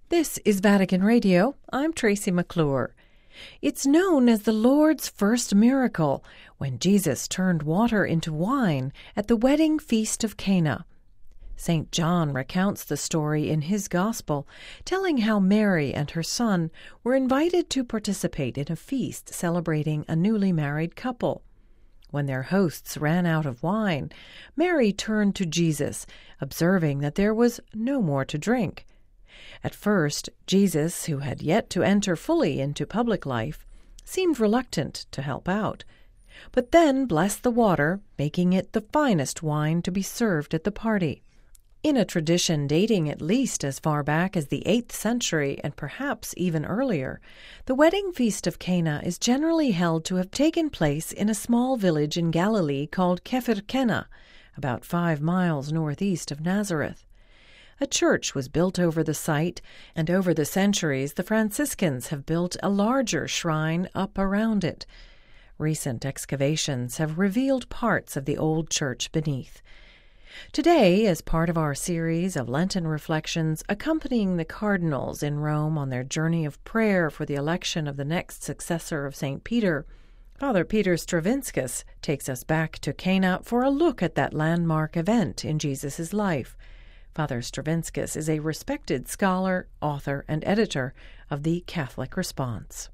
This is Vatican Radio. I'm Tracy McClure. It's known as the Lord's first miracle, when Jesus turned water into wine at the wedding feast of Cana. St. John recounts the story in his Gospel, telling how Mary and her son were invited to participate in a feast celebrating a newly married couple. When their hosts ran out of wine, Mary turned to Jesus, observing that there was no more to drink. At first, Jesus, who had yet to enter fully into public life, seemed reluctant to help out, but then blessed the water, making it the finest wine to be served at the party. In a tradition dating at least as far back as the 8th century and perhaps even earlier, the wedding feast of Cana is generally held to have taken place in a small village in Galilee called Kefir Cana, about 5 miles northeast of Nazareth. A church was built over the site, and over the centuries the Franciscans have built a larger shrine up around it. Recent excavations have revealed parts of the old church beneath. Today, as part of our series of Lenten reflections accompanying the cardinals in Rome on their journey of prayer for the election of the next successor of St. Peter, Father Peter Stravinskas takes us back to Cana for a look at that landmark event in Jesus' life. Father Stravinskas is a respected scholar, author, and editor of the Catholic Response.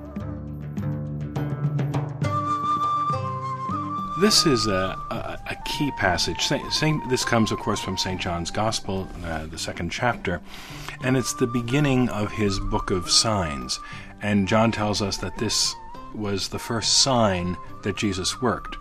This is a key passage. This comes, of course, from St. John's Gospel, the 2nd chapter, and it's the beginning of his book of signs. And John tells us that this was the first sign that Jesus worked.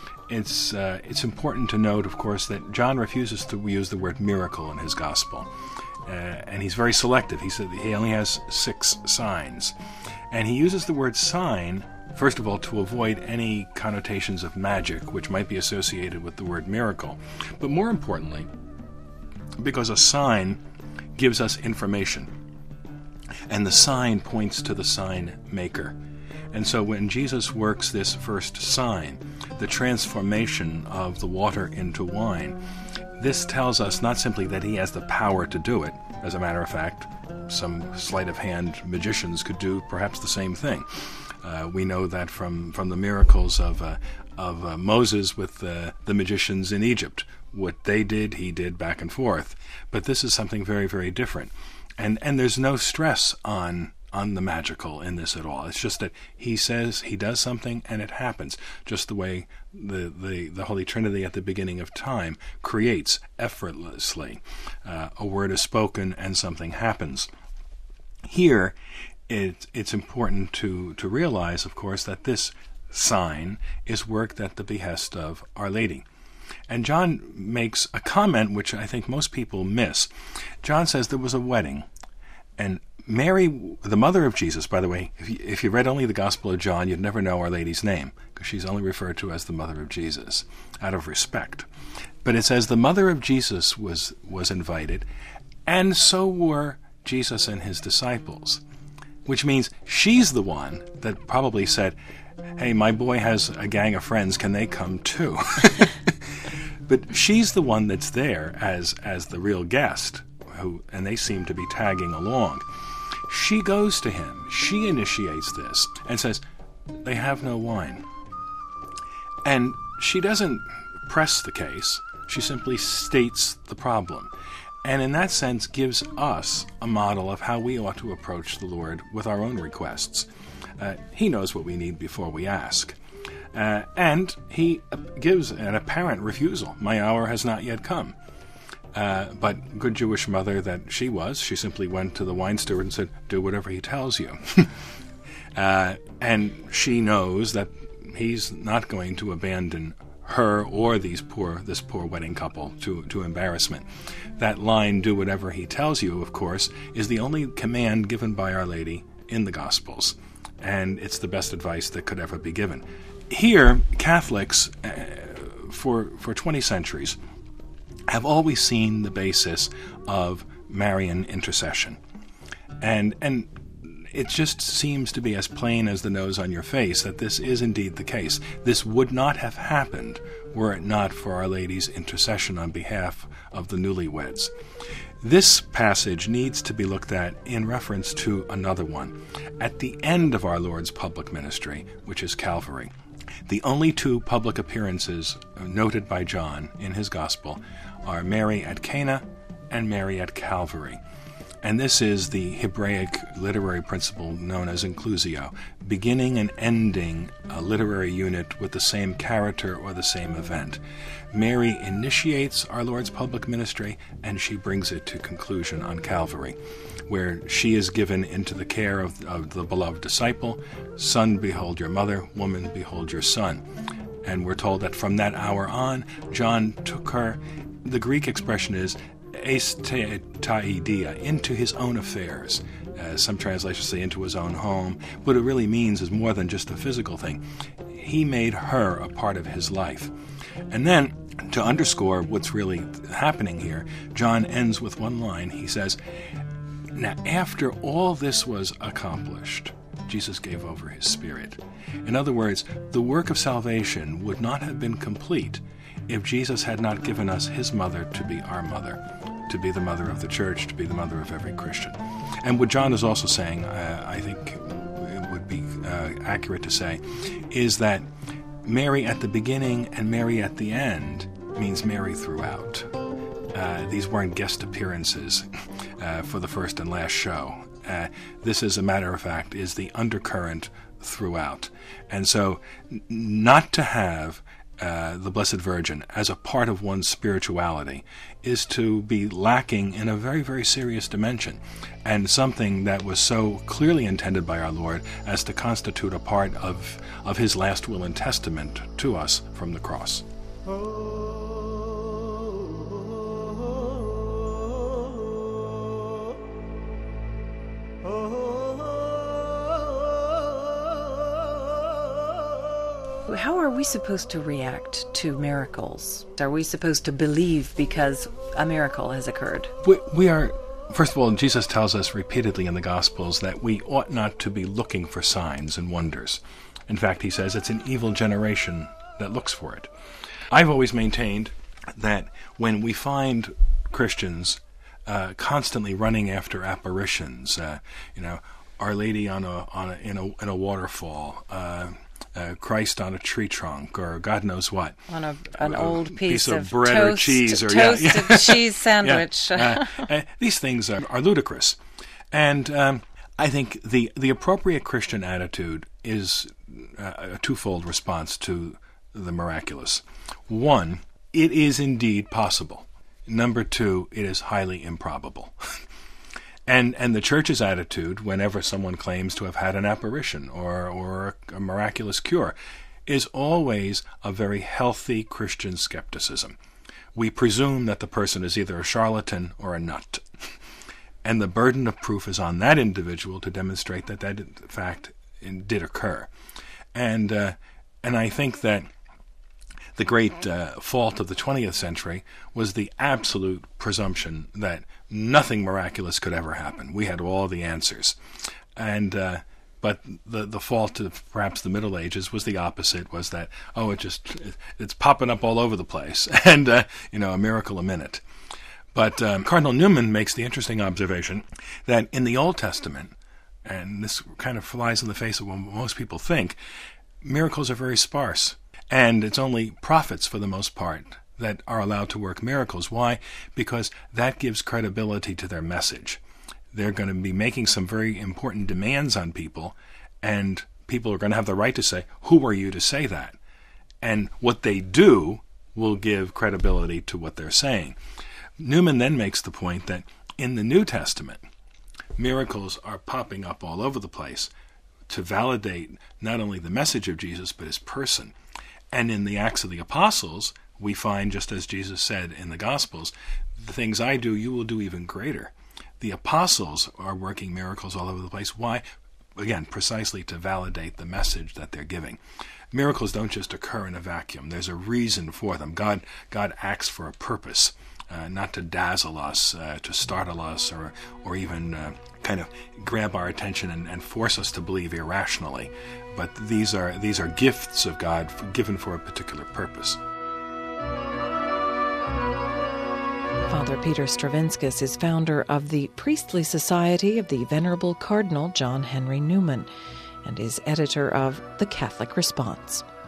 It's important to note, of course, that John refuses to use the word miracle in his Gospel. And he's very selective. He said he only has 6 signs. And he uses the word sign, first of all, to avoid any connotations of magic, which might be associated with the word miracle. But more importantly, because a sign gives us information. And the sign points to the sign maker. And so when Jesus works this first sign, the transformation of the water into wine, this tells us not simply that he has the power to do it. As a matter of fact, some sleight-of-hand magicians could do perhaps the same thing. We know that from the miracles of Moses with the magicians in Egypt. What they did, he did back and forth. But this is something very, very different. And there's no stress on the magical in this at all. It's just that he says he does something and it happens, just the way the Holy Trinity at the beginning of time creates effortlessly. A word is spoken and something happens. Here, it's important to realize, of course, that this sign is worked at the behest of Our Lady. And John makes a comment which I think most people miss. John says there was a wedding, and Mary, the mother of Jesus, by the way, if you read only the Gospel of John, you'd never know Our Lady's name, because she's only referred to as the mother of Jesus, out of respect. But it says the mother of Jesus was invited, and so were Jesus and his disciples, which means she's the one that probably said, hey, my boy has a gang of friends, can they come too? But she's the one that's there as the real guest, and they seem to be tagging along. She goes to him, she initiates this, and says, they have no wine. And she doesn't press the case, she simply states the problem. And in that sense gives us a model of how we ought to approach the Lord with our own requests. He knows what we need before we ask. And he gives an apparent refusal. My hour has not yet come. But good Jewish mother that she was, she simply went to the wine steward and said, do whatever he tells you. And she knows that he's not going to abandon her or this poor wedding couple to embarrassment. That line, do whatever he tells you, of course, is the only command given by Our Lady in the Gospels. And it's the best advice that could ever be given. Here, Catholics, for 20 centuries, have always seen the basis of Marian intercession. And it just seems to be as plain as the nose on your face that this is indeed the case. This would not have happened were it not for Our Lady's intercession on behalf of the newlyweds. This passage needs to be looked at in reference to another one, at the end of our Lord's public ministry, which is Calvary. The only two public appearances noted by John in his Gospel are Mary at Cana and Mary at Calvary. And this is the Hebraic literary principle known as inclusio, beginning and ending a literary unit with the same character or the same event. Mary initiates our Lord's public ministry, and she brings it to conclusion on Calvary, where she is given into the care of the beloved disciple. Son, behold your mother. Woman, behold your son. And we're told that from that hour on, John took her, the Greek expression is estaidia, into his own affairs. Some translations say into his own home. What it really means is more than just a physical thing. He made her a part of his life. And then, to underscore what's really happening here, John ends with one line. He says, "Now after all this was accomplished, Jesus gave over his Spirit." In other words, the work of salvation would not have been complete if Jesus had not given us his mother to be our mother, to be the mother of the church, to be the mother of every Christian. And what John is also saying, I think it would be accurate to say, is that Mary at the beginning and Mary at the end means Mary throughout. These weren't guest appearances for the first and last show. This, as a matter of fact, is the undercurrent throughout. And so not to have the Blessed Virgin as a part of one's spirituality is to be lacking in a very, very serious dimension, and something that was so clearly intended by our Lord as to constitute a part of his last will and testament to us from the cross. How are we supposed to react to miracles? Are we supposed to believe because a miracle has occurred? We are, first of all, Jesus tells us repeatedly in the Gospels that we ought not to be looking for signs and wonders. In fact, he says it's an evil generation that looks for it. I've always maintained that when we find Christians constantly running after apparitions, Our Lady in a waterfall, Christ on a tree trunk, or God knows what. On an old piece of bread toast, or cheese. Toasted cheese sandwich. These things are ludicrous. And I think the appropriate Christian attitude is a twofold response to the miraculous. One, it is indeed possible. Number two, it is highly improbable. And the Church's attitude, whenever someone claims to have had an apparition or a miraculous cure, is always a very healthy Christian skepticism. We presume that the person is either a charlatan or a nut. And the burden of proof is on that individual to demonstrate that in fact did occur. And I think that the great fault of the 20th century was the absolute presumption that nothing miraculous could ever happen. We had all the answers. And but the fault of perhaps the Middle Ages was the opposite, was that, it's popping up all over the place, and a miracle a minute. But Cardinal Newman makes the interesting observation that in the Old Testament, and this kind of flies in the face of what most people think, miracles are very sparse. And it's only prophets, for the most part, that are allowed to work miracles. Why? Because that gives credibility to their message. They're going to be making some very important demands on people, and people are going to have the right to say, who are you to say that? And what they do will give credibility to what they're saying. Newman then makes the point that in the New Testament, miracles are popping up all over the place to validate not only the message of Jesus, but his person. And in the Acts of the Apostles, we find, just as Jesus said in the Gospels, the things I do, you will do even greater. The apostles are working miracles all over the place. Why? Again, precisely to validate the message that they're giving. Miracles don't just occur in a vacuum. There's a reason for them. God acts for a purpose, not to dazzle us, to startle us, or even kind of grab our attention and force us to believe irrationally. But these are gifts of God given for a particular purpose. Father Peter Stravinskas is founder of the Priestly Society of the Venerable Cardinal John Henry Newman and is editor of The Catholic Response.